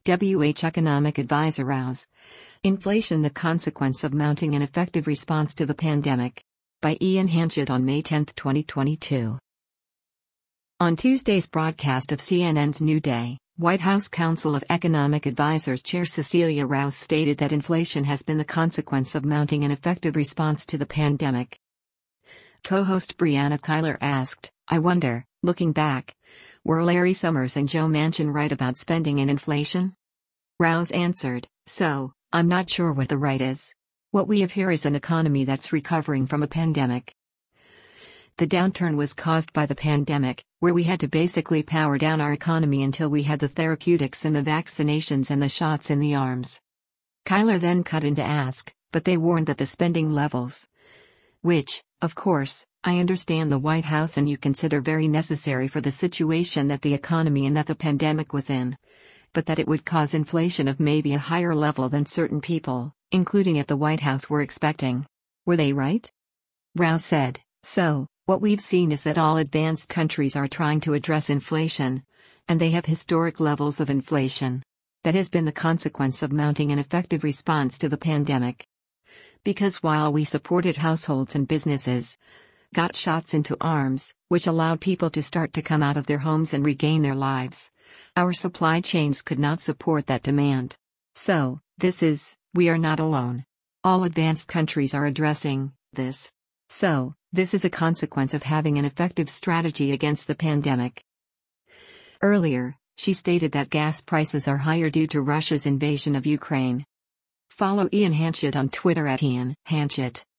WH Economic Advisor Rouse. Inflation: the consequence of mounting an effective response to the pandemic. By Ian Hanchett on May 10, 2022. On Tuesday's broadcast of CNN's New Day, White House Council of Economic Advisers Chair Cecilia Rouse stated that inflation has been the consequence of mounting an effective response to the pandemic. Co-host Brianna Keilar asked, "I wonder, looking back, were Larry Summers and Joe Manchin right about spending and inflation?" Rouse answered, "So, I'm not sure what the right is. What we have here is an economy that's recovering from a pandemic. The downturn was caused by the pandemic, where we had to basically power down our economy until we had the therapeutics and the vaccinations and the shots in the arms." Keilar then cut in to ask, "But they warned that the spending levels, which, of course, I understand the White House and you consider very necessary for the situation that the economy and that the pandemic was in, but that it would cause inflation of maybe a higher level than certain people, including at the White House, were expecting. Were they right?" Rouse said, "So, what we've seen is that all advanced countries are trying to address inflation, and they have historic levels of inflation. That has been the consequence of mounting an effective response to the pandemic. Because while we supported households and businesses, got shots into arms, which allowed people to start to come out of their homes and regain their lives, our supply chains could not support that demand. So, we are not alone. All advanced countries are addressing this. So, this is a consequence of having an effective strategy against the pandemic." Earlier, she stated that gas prices are higher due to Russia's invasion of Ukraine. Follow Ian Hanchett on Twitter at Ian Hanchett.